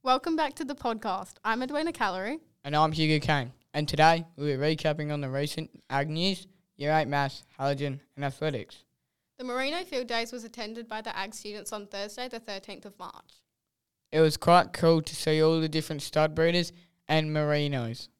Welcome back to the podcast. I'm Edwina Callery. And I'm Hugo Kane. And today we'll be recapping on the recent Ag News, Year 8 Maths, Halogen and Athletics. The Merino Field Days was attended by the Ag students on Thursday the 13th of March. It was quite cool to see all the different stud breeders and merinos.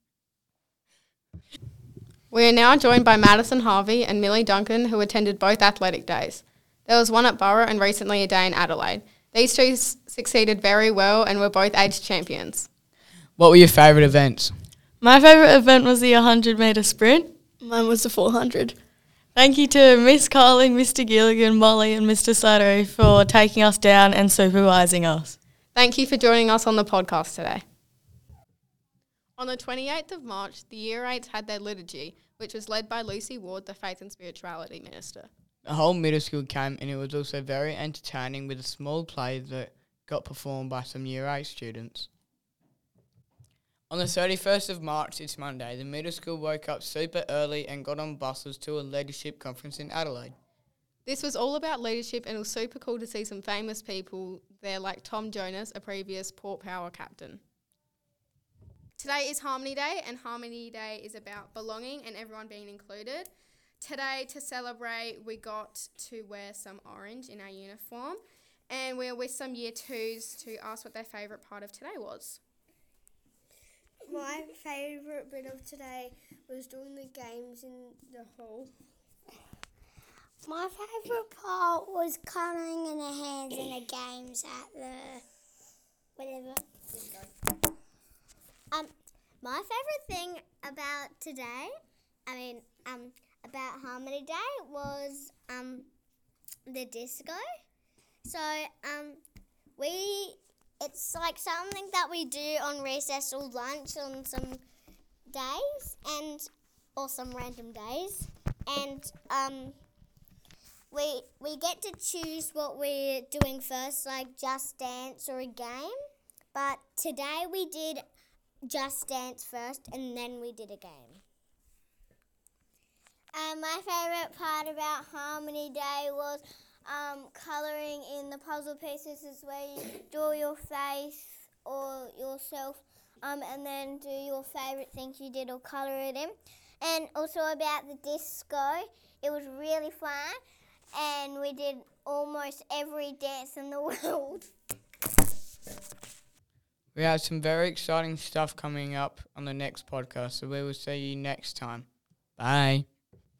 We are now joined by Madison Harvey and Millie Duncan, who attended both athletic days. There was one at Borough and recently a day in Adelaide. These two succeeded very well and were both age champions. What were your favourite events? My favourite event was the 100 metre sprint. Mine was the 400. Thank you to Miss Carling, Mr Gilligan, Molly and Mr Slattery for taking us down and supervising us. Thank you for joining us on the podcast today. On the 28th of March, the Year 8s had their liturgy, which was led by Lucy Ward, the Faith and Spirituality Minister. The whole middle school came and it was also very entertaining with a small play that got performed by some Year 8 students. On the 31st of March, this Monday, the middle school woke up super early and got on buses to a leadership conference in Adelaide. This was all about leadership and it was super cool to see some famous people there like Tom Jonas, a previous Port Power captain. Today is Harmony Day and Harmony Day is about belonging and everyone being included. Today, to celebrate, we got to wear some orange in our uniform and we're with some Year 2s to ask what their favourite part of today was. My favourite bit of today was doing the games in the hall. My favourite part was colouring in the hands in the games at the whatever. My favourite thing about today, about Harmony Day was the disco. So it's like something that we do on recess or lunch on some days or some random days, and we get to choose what we're doing first, like Just Dance or a game. But today we did Just Dance first, and then we did a game. My favourite part about Harmony Day was colouring in the puzzle pieces is where you draw your face or yourself and then do your favourite things you did or colour it in. And also about the disco, it was really fun and we did almost every dance in the world. We have some very exciting stuff coming up on the next podcast, so we will see you next time. Bye.